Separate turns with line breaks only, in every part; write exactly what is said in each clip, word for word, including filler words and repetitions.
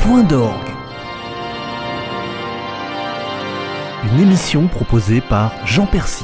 Point d'orgue. Une émission proposée par Jean Percy.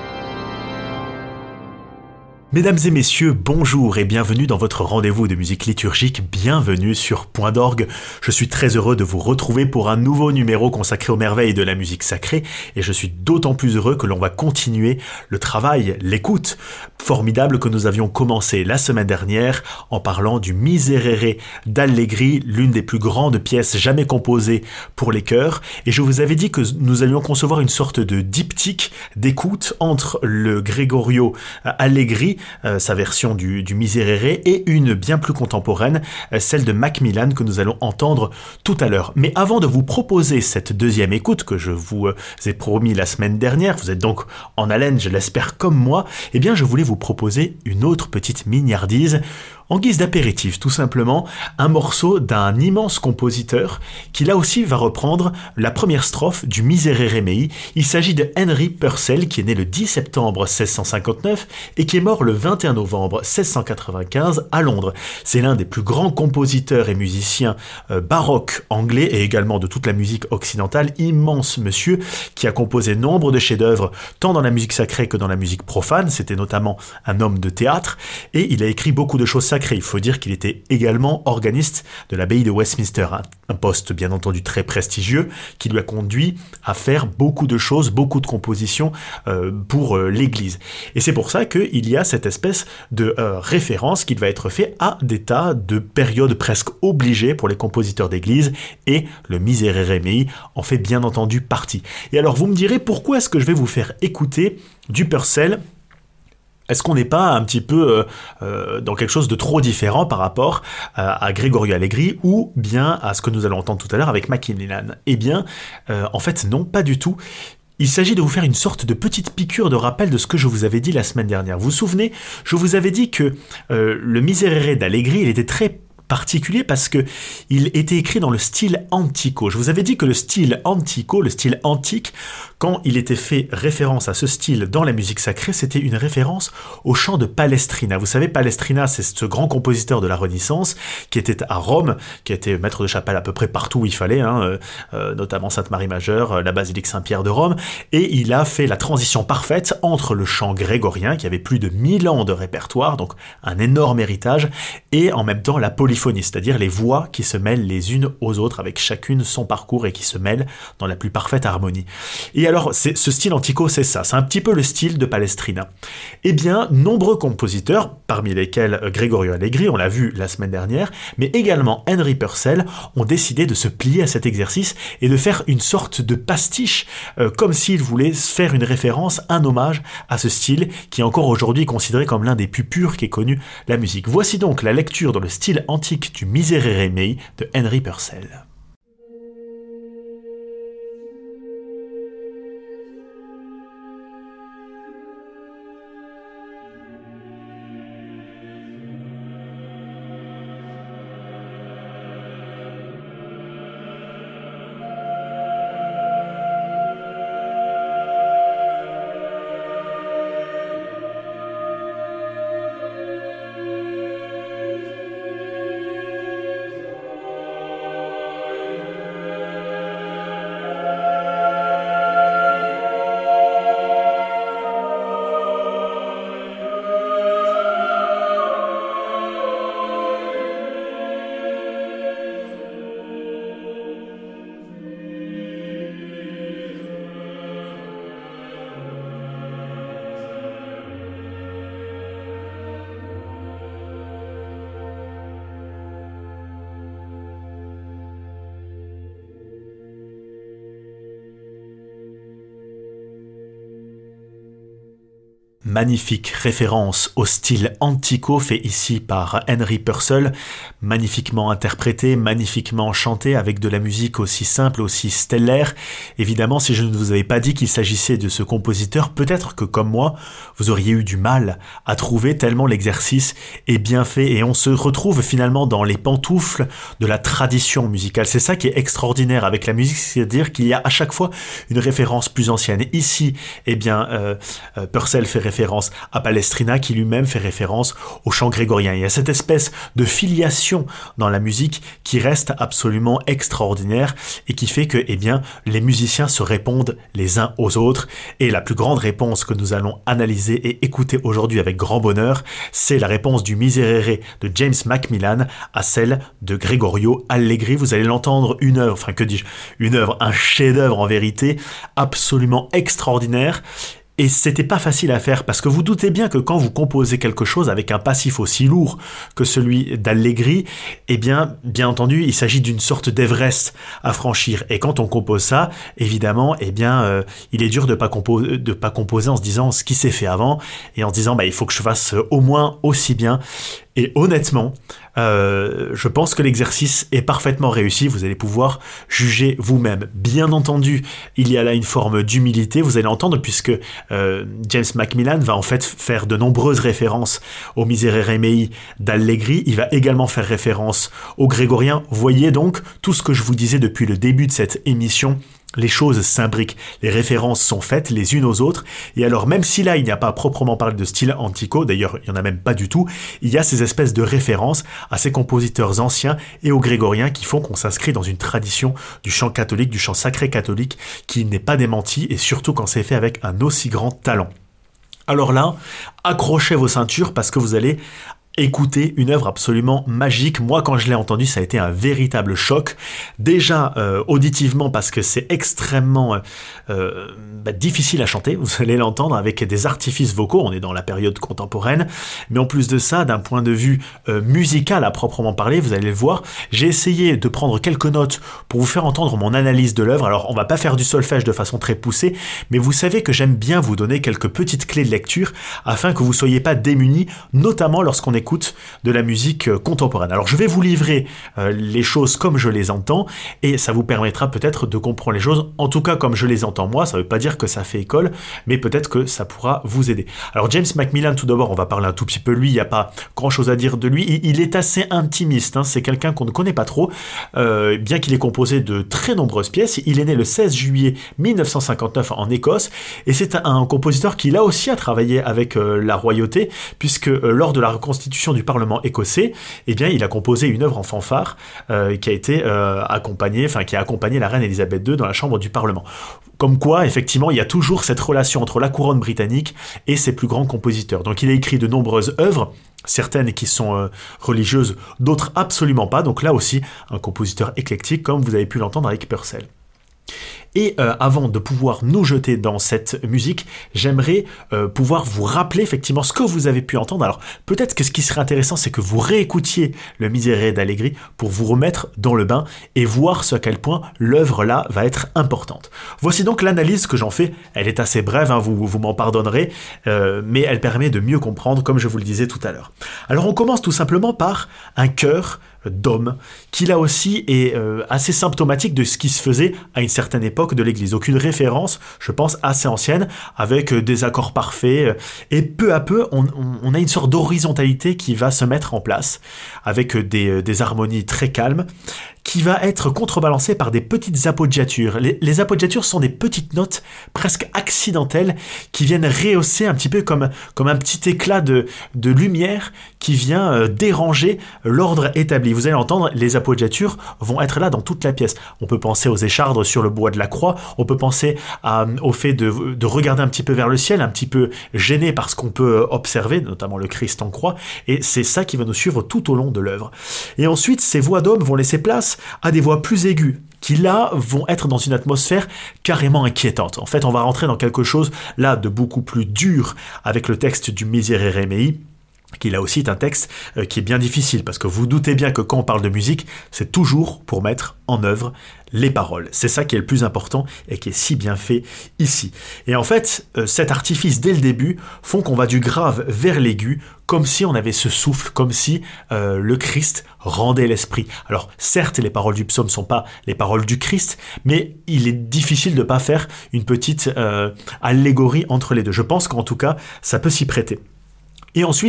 Mesdames et messieurs, bonjour et bienvenue dans votre rendez-vous de musique liturgique, bienvenue sur Point d'orgue. Je suis très heureux de vous retrouver pour un nouveau numéro consacré aux merveilles de la musique sacrée et je suis d'autant plus heureux que l'on va continuer le travail, l'écoute formidable que nous avions commencé la semaine dernière en parlant du Miserere d'Allegri, l'une des plus grandes pièces jamais composées pour les chœurs, et je vous avais dit que nous allions concevoir une sorte de diptyque d'écoute entre le Gregorio Allegri, Euh, sa version du, du Miserere, et une bien plus contemporaine, euh, celle de Macmillan que nous allons entendre tout à l'heure. Mais avant de vous proposer cette deuxième écoute que je vous euh, ai promis la semaine dernière, vous êtes donc en haleine, je l'espère, comme moi, eh bien je voulais vous proposer une autre petite mignardise en guise d'apéritif, tout simplement, un morceau d'un immense compositeur qui là aussi va reprendre la première strophe du Miserere Mei. Il s'agit de Henry Purcell, qui est né le dix septembre seize cent cinquante-neuf et qui est mort le vingt et un novembre seize cent quatre-vingt-quinze à Londres. C'est l'un des plus grands compositeurs et musiciens euh, baroques anglais et également de toute la musique occidentale. Immense monsieur qui a composé nombre de chefs-d'œuvre tant dans la musique sacrée que dans la musique profane. C'était notamment un homme de théâtre et il a écrit beaucoup de choses sacrées. Il faut dire qu'il était également organiste de l'abbaye de Westminster, un poste bien entendu très prestigieux qui lui a conduit à faire beaucoup de choses, beaucoup de compositions euh, pour euh, l'Église. Et c'est pour ça qu'il y a cette espèce de euh, référence qu'il va être fait à des tas de périodes presque obligées pour les compositeurs d'Église, et le Miserere Mei en fait bien entendu partie. Et alors vous me direz, pourquoi est-ce que je vais vous faire écouter du Purcell ? Est-ce qu'on n'est pas un petit peu euh, euh, dans quelque chose de trop différent par rapport euh, à Gregorio Allegri ou bien à ce que nous allons entendre tout à l'heure avec Macmillan ? Eh bien, euh, en fait, non, pas du tout. Il s'agit de vous faire une sorte de petite piqûre de rappel de ce que je vous avais dit la semaine dernière. Vous vous souvenez, je vous avais dit que euh, le Miserere d'Allegri, il était très particulier parce que il était écrit dans le style antico. Je vous avais dit que le style antico, le style antique, quand il était fait référence à ce style dans la musique sacrée, c'était une référence au chant de Palestrina. Vous savez, Palestrina, c'est ce grand compositeur de la Renaissance qui était à Rome, qui était maître de chapelle à peu près partout où il fallait, hein, euh, euh, notamment Sainte-Marie-Majeure, euh, la basilique Saint-Pierre de Rome, et il a fait la transition parfaite entre le chant grégorien, qui avait plus de mille ans de répertoire, donc un énorme héritage, et en même temps la polyphonie, c'est-à-dire les voix qui se mêlent les unes aux autres avec chacune son parcours et qui se mêlent dans la plus parfaite harmonie. Et alors, c'est, ce style antico, c'est ça, c'est un petit peu le style de Palestrina. Eh bien, nombreux compositeurs, parmi lesquels Gregorio Allegri, on l'a vu la semaine dernière, mais également Henry Purcell, ont décidé de se plier à cet exercice et de faire une sorte de pastiche, euh, comme s'ils voulaient faire une référence, un hommage à ce style qui est encore aujourd'hui considéré comme l'un des plus purs qu'ait connu la musique. Voici donc la lecture dans le style antique du Miserere Mei de Henry Purcell. Magnifique référence au style antico fait ici par Henry Purcell, magnifiquement interprété, magnifiquement chanté avec de la musique aussi simple, aussi stellaire. Évidemment, si je ne vous avais pas dit qu'il s'agissait de ce compositeur, peut-être que comme moi, vous auriez eu du mal à trouver tellement l'exercice est bien fait et on se retrouve finalement dans les pantoufles de la tradition musicale. C'est ça qui est extraordinaire avec la musique, c'est-à-dire qu'il y a à chaque fois une référence plus ancienne. Ici, eh bien, euh, Purcell fait référence référence à Palestrina qui lui-même fait référence au chant grégorien. Il y a cette espèce de filiation dans la musique qui reste absolument extraordinaire et qui fait que eh bien, les musiciens se répondent les uns aux autres. Et la plus grande réponse que nous allons analyser et écouter aujourd'hui avec grand bonheur, c'est la réponse du Miserere de James Macmillan à celle de Gregorio Allegri. Vous allez l'entendre, une œuvre, enfin que dis-je, une œuvre, un chef-d'œuvre en vérité, absolument extraordinaire. Et c'était pas facile à faire parce que vous doutez bien que quand vous composez quelque chose avec un passif aussi lourd que celui d'Allegri, eh bien, bien entendu, il s'agit d'une sorte d'Everest à franchir. Et quand on compose ça, évidemment, eh bien, euh, il est dur de pas composer, de pas composer en se disant ce qui s'est fait avant et en se disant, bah, il faut que je fasse au moins aussi bien. Et honnêtement, euh, je pense que l'exercice est parfaitement réussi. Vous allez pouvoir juger vous-même. Bien entendu, il y a là une forme d'humilité. Vous allez entendre puisque euh, James Macmillan va en fait faire de nombreuses références au Miserere Mei d'Allegri. Il va également faire référence au grégorien. Voyez donc tout ce que je vous disais depuis le début de cette émission. Les choses s'imbriquent, les références sont faites les unes aux autres, et alors même si là il n'y a pas proprement parlé de style antico, d'ailleurs il n'y en a même pas du tout, il y a ces espèces de références à ces compositeurs anciens et aux grégoriens qui font qu'on s'inscrit dans une tradition du chant catholique, du chant sacré catholique, qui n'est pas démenti, et surtout quand c'est fait avec un aussi grand talent. Alors là, accrochez vos ceintures parce que vous allez écoutez une œuvre absolument magique. Moi, quand je l'ai entendu, ça a été un véritable choc. Déjà, euh, auditivement, parce que c'est extrêmement euh, bah, difficile à chanter. Vous allez l'entendre avec des artifices vocaux. On est dans la période contemporaine. Mais en plus de ça, d'un point de vue euh, musical à proprement parler, vous allez le voir, j'ai essayé de prendre quelques notes pour vous faire entendre mon analyse de l'œuvre. Alors, on va pas faire du solfège de façon très poussée, mais vous savez que j'aime bien vous donner quelques petites clés de lecture afin que vous soyez pas démunis, notamment lorsqu'on est écoute de la musique contemporaine. Alors je vais vous livrer euh, les choses comme je les entends et ça vous permettra peut-être de comprendre les choses, en tout cas comme je les entends moi. Ça ne veut pas dire que ça fait école, mais peut-être que ça pourra vous aider. Alors James Macmillan, tout d'abord, on va parler un tout petit peu de lui, il n'y a pas grand chose à dire de lui, il, il est assez intimiste, hein. C'est quelqu'un qu'on ne connaît pas trop, euh, bien qu'il ait composé de très nombreuses pièces. Il est né le seize juillet mille neuf cent cinquante-neuf en Écosse et c'est un, un compositeur qui là aussi a travaillé avec euh, la royauté, puisque euh, lors de la reconstitution du Parlement écossais, eh bien, il a composé une œuvre en fanfare euh, qui a été euh, accompagnée, enfin qui a accompagné la reine Elisabeth deux dans la chambre du Parlement. Comme quoi, effectivement, il y a toujours cette relation entre la couronne britannique et ses plus grands compositeurs. Donc, il a écrit de nombreuses œuvres, certaines qui sont euh, religieuses, d'autres absolument pas. Donc là aussi, un compositeur éclectique, comme vous avez pu l'entendre avec Purcell. Et euh, avant de pouvoir nous jeter dans cette musique, j'aimerais euh, pouvoir vous rappeler effectivement ce que vous avez pu entendre. Alors peut-être que ce qui serait intéressant, c'est que vous réécoutiez le Miserere d'Allegri pour vous remettre dans le bain et voir ce à quel point l'œuvre là va être importante. Voici donc l'analyse que j'en fais. Elle est assez brève, hein, vous, vous m'en pardonnerez, euh, mais elle permet de mieux comprendre, comme je vous le disais tout à l'heure. Alors on commence tout simplement par un chœur d'homme, qui là aussi est euh, assez symptomatique de ce qui se faisait à une certaine époque de l'Église. Donc une référence, je pense, assez ancienne, avec euh, des accords parfaits, euh, et peu à peu, on, on, on a une sorte d'horizontalité qui va se mettre en place, avec euh, des, euh, des harmonies très calmes, qui va être contrebalancée par des petites appoggiatures. Les, les appoggiatures sont des petites notes presque accidentelles qui viennent rehausser un petit peu comme, comme un petit éclat de, de lumière qui vient euh, déranger l'ordre établi. Vous allez entendre, les appoggiatures vont être là dans toute la pièce. On peut penser aux échardes sur le bois de la croix, on peut penser à, au fait de, de regarder un petit peu vers le ciel, un petit peu gêné par ce qu'on peut observer, notamment le Christ en croix, et c'est ça qui va nous suivre tout au long de l'œuvre. Et ensuite, ces voix d'hommes vont laisser place à des voix plus aiguës, qui là vont être dans une atmosphère carrément inquiétante. En fait, on va rentrer dans quelque chose là de beaucoup plus dur avec le texte du Miserere Mei, qui là aussi est un texte euh, qui est bien difficile, parce que vous doutez bien que quand on parle de musique, c'est toujours pour mettre en œuvre les paroles. C'est ça qui est le plus important et qui est si bien fait ici. Et en fait, euh, cet artifice dès le début font qu'on va du grave vers l'aigu, comme si on avait ce souffle, comme si euh, le Christ rendait l'esprit. Alors certes, les paroles du psaume ne sont pas les paroles du Christ, mais il est difficile de ne pas faire une petite euh, allégorie entre les deux. Je pense qu'en tout cas, ça peut s'y prêter. Et ensuite,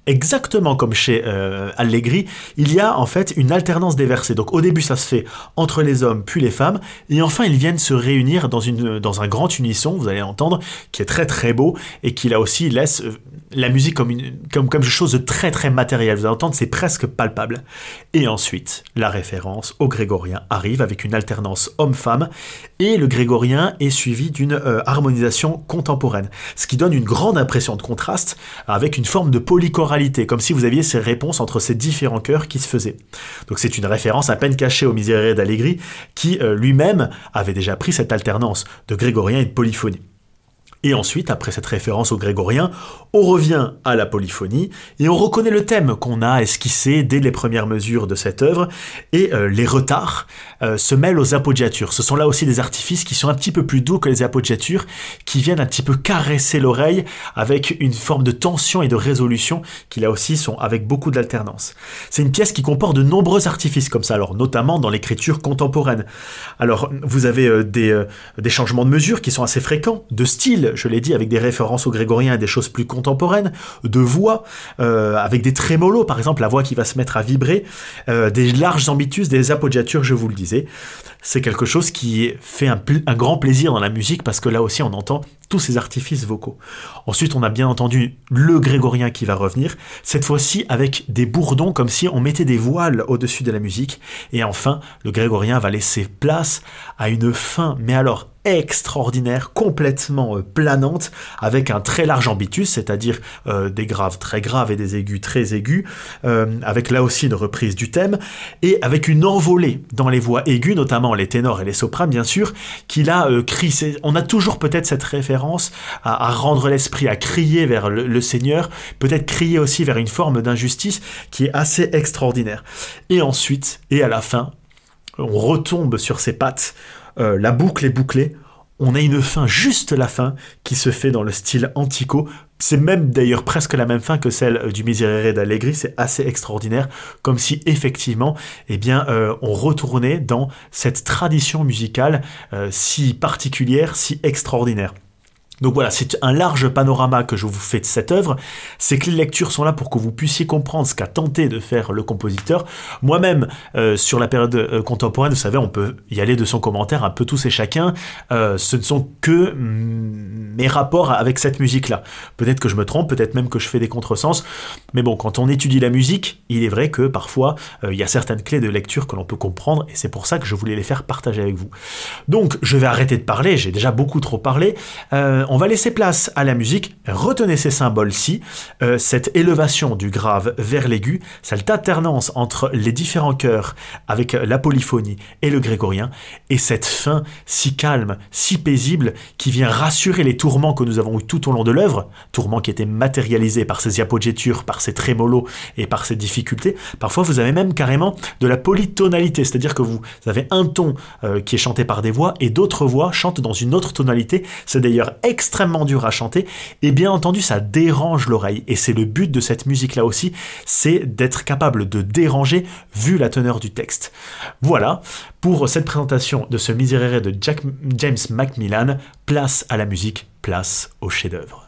Exactement comme chez euh, Allegri, il y a en fait une alternance des versets. Donc au début ça se fait entre les hommes puis les femmes, et enfin ils viennent se réunir dans, une, dans un grand unisson, vous allez entendre, qui est très très beau, et qui là aussi laisse euh, la musique comme, une, comme, comme quelque chose de très très matériel. Vous allez entendre, c'est presque palpable. Et ensuite, la référence au grégorien arrive avec une alternance homme-femme, et le grégorien est suivi d'une euh, harmonisation contemporaine, ce qui donne une grande impression de contraste avec une forme de polychoralité, comme si vous aviez ces réponses entre ces différents chœurs qui se faisaient. Donc c'est une référence à peine cachée au Miserere d'Allegri, qui euh, lui-même avait déjà pris cette alternance de grégorien et de polyphonie. Et ensuite, après cette référence au grégorien, on revient à la polyphonie et on reconnaît le thème qu'on a esquissé dès les premières mesures de cette œuvre, et euh, les retards euh, se mêlent aux appoggiatures. Ce sont là aussi des artifices qui sont un petit peu plus doux que les appoggiatures, qui viennent un petit peu caresser l'oreille avec une forme de tension et de résolution qui là aussi sont avec beaucoup d'alternance. C'est une pièce qui comporte de nombreux artifices comme ça, alors notamment dans l'écriture contemporaine. Alors vous avez euh, des, euh, des changements de mesure qui sont assez fréquents, de style, je l'ai dit, avec des références au grégorien et des choses plus contemporaines, de voix, euh, avec des trémolos, par exemple, la voix qui va se mettre à vibrer, euh, des larges ambitus, des appoggiatures, je vous le disais. C'est quelque chose qui fait un, un grand plaisir dans la musique, parce que là aussi, on entend tous ces artifices vocaux. Ensuite, on a bien entendu le grégorien qui va revenir, cette fois-ci avec des bourdons, comme si on mettait des voiles au-dessus de la musique. Et enfin, le grégorien va laisser place à une fin, mais alors extraordinaire, complètement euh, planante, avec un très large ambitus, c'est-à-dire euh, des graves très graves et des aigus très aigus, euh, avec là aussi une reprise du thème, et avec une envolée dans les voix aiguës, notamment les ténors et les sopranes, bien sûr, qui là euh, crient. C'est, on a toujours peut-être cette référence à, à rendre l'esprit, à crier vers le, le Seigneur, peut-être crier aussi vers une forme d'injustice qui est assez extraordinaire. Et ensuite, et à la fin, on retombe sur ses pattes, euh, la boucle est bouclée, on a une fin, juste la fin, qui se fait dans le style antico. C'est même d'ailleurs presque la même fin que celle du Miserere d'Allegri, c'est assez extraordinaire, comme si effectivement, eh bien, euh, on retournait dans cette tradition musicale euh, si particulière, si extraordinaire. Donc voilà, c'est un large panorama que je vous fais de cette œuvre. Ces clés de lecture sont là pour que vous puissiez comprendre ce qu'a tenté de faire le compositeur. Moi-même, euh, sur la période euh, contemporaine, vous savez, on peut y aller de son commentaire un peu tous et chacun. Euh, ce ne sont que mm, mes rapports avec cette musique-là. Peut-être que je me trompe, peut-être même que je fais des contresens. Mais bon, quand on étudie la musique, il est vrai que parfois, euh, il y a certaines clés de lecture que l'on peut comprendre, et c'est pour ça que je voulais les faire partager avec vous. Donc, je vais arrêter de parler, j'ai déjà beaucoup trop parlé. Euh, On va laisser place à la musique. Retenez ces symboles-ci, euh, cette élévation du grave vers l'aigu, cette alternance entre les différents chœurs avec la polyphonie et le grégorien, et cette fin si calme, si paisible, qui vient rassurer les tourments que nous avons eu tout au long de l'œuvre, tourments qui étaient matérialisés par ces appoggiatures, par ces trémolos et par ces difficultés. Parfois, vous avez même carrément de la polytonalité, c'est-à-dire que vous avez un ton euh, qui est chanté par des voix et d'autres voix chantent dans une autre tonalité. C'est d'ailleurs extrêmement dur à chanter, et bien entendu ça dérange l'oreille, et c'est le but de cette musique là aussi, c'est d'être capable de déranger vu la teneur du texte. Voilà pour cette présentation de ce Miserere de Jack, James Macmillan. Place à la musique, place au chef-d'œuvre.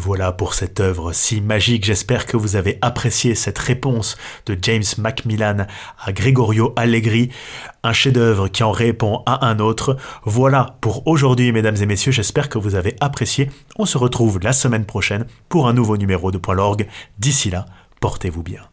voilà pour cette œuvre si magique. J'espère que vous avez apprécié cette réponse de James Macmillan à Gregorio Allegri, un chef-d'œuvre qui en répond à un autre. Voilà pour aujourd'hui, mesdames et messieurs, j'espère que vous avez apprécié. On se retrouve la semaine prochaine pour un nouveau numéro de Point l'Orgue. D'ici là, portez-vous bien.